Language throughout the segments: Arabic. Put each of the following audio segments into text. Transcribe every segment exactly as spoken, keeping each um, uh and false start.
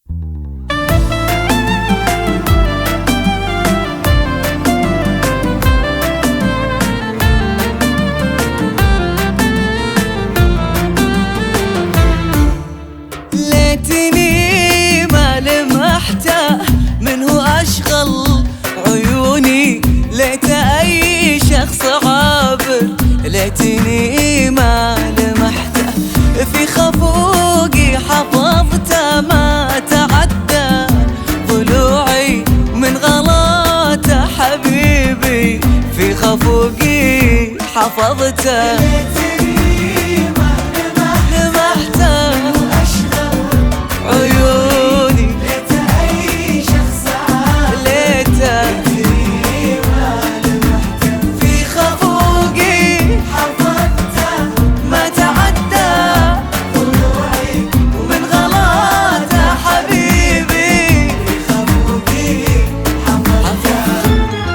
ليتني ما لمحته منه أشغل عيوني، ليت أي شخص عابر، ليتني ما لمحته في خفوقي حفظته، ما تعدى ضلوعي من غلاته حبيبي، في خفوقي حفظته. عيوني ليت أي شخص عابر، ليته في خفوقي حفظته، ما تعدى ضلوعي ومن غلاته حبيبي، في خفوقي حفظته.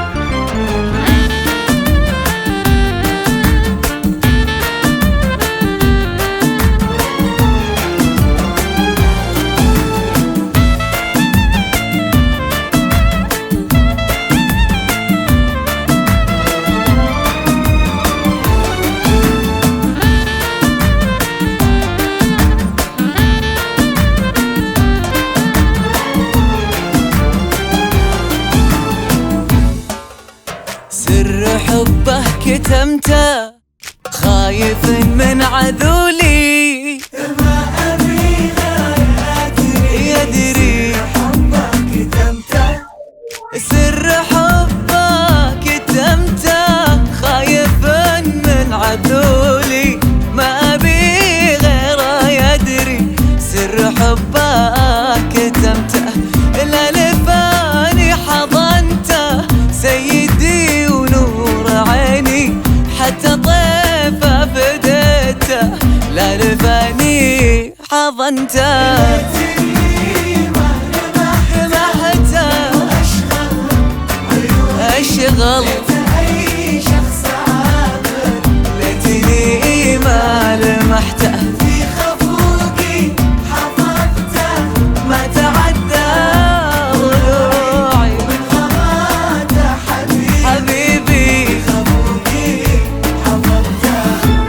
سر حبه كتمته خايف من عذولي، ما أبي لا أدري، يدري حبك كتمته. سر حبه كتمته خايف من عذولي، ما أبي غيره يدري. سر حبه كتمته لا لفاني حضنته، سيدي ونور عيني حتى طيفه فديته، لا لفاني حضنته. ليتني ما لمحته أشغل ليت أي شخص عابر، ليتني ما لمحته في خفوقي حفظته، ما تعدى ضلوعي من غلاته حبيبي، حبيبي. في خفوقي حفظته.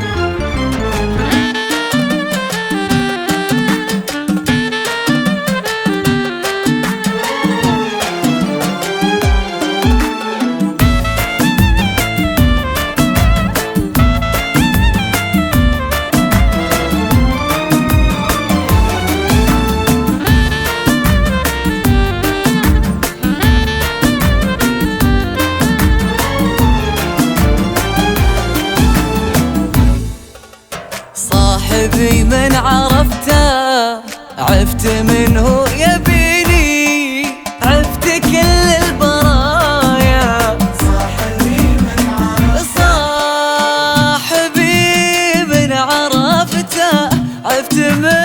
صاحبي من عرفته عفت منه يبيني، عفت كل البرايا. صاحبي من عرفته، صاحبي من عرفته عفت منه